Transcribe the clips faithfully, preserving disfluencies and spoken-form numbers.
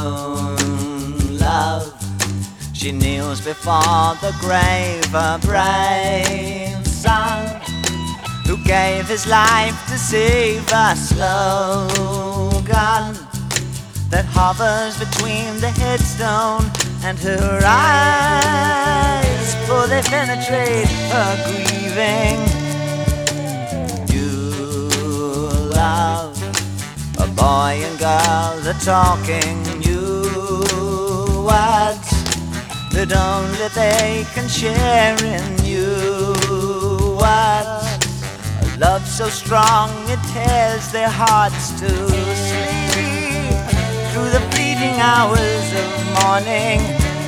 own love. She kneels before the grave, a brave son who gave his life to save a slogan that hovers between the headstone and her eyes, for they penetrate her grieving. You love, a boy and girl, the talking new words that only they can share in you words. A love so strong it tears their hearts to sleep through the fleeting hours of morning.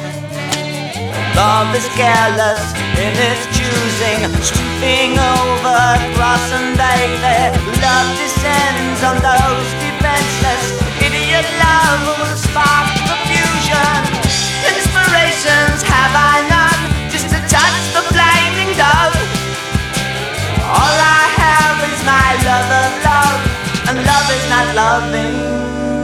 Love is careless in its choosing, sweeping over cross and baby. Love descends on those defenseless. Idiot love will spark confusion. Inspirations have I none, just to touch the flaming dove. All I have is my love of love, and love is not loving.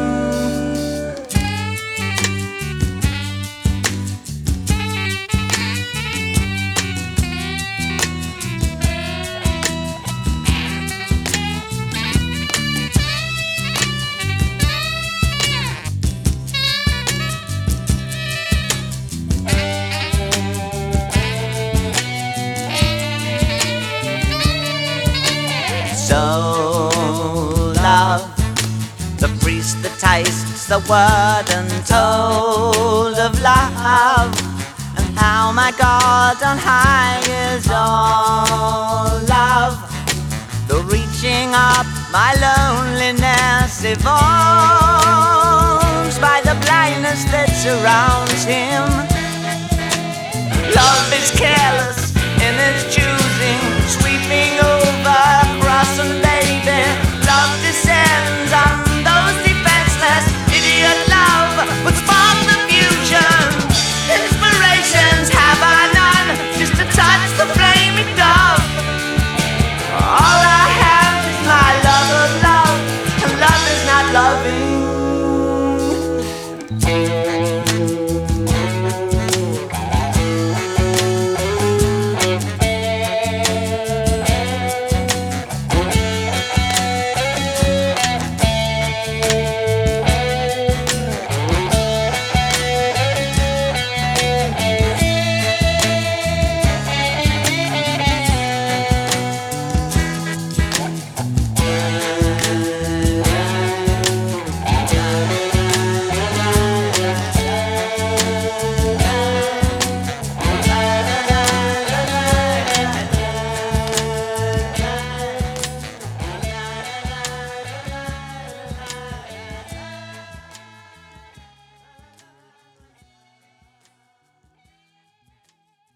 So love, the priest that tastes the word untold of love, and how my God on high is all love. The reaching up my loneliness evolves by the blindness that surrounds him.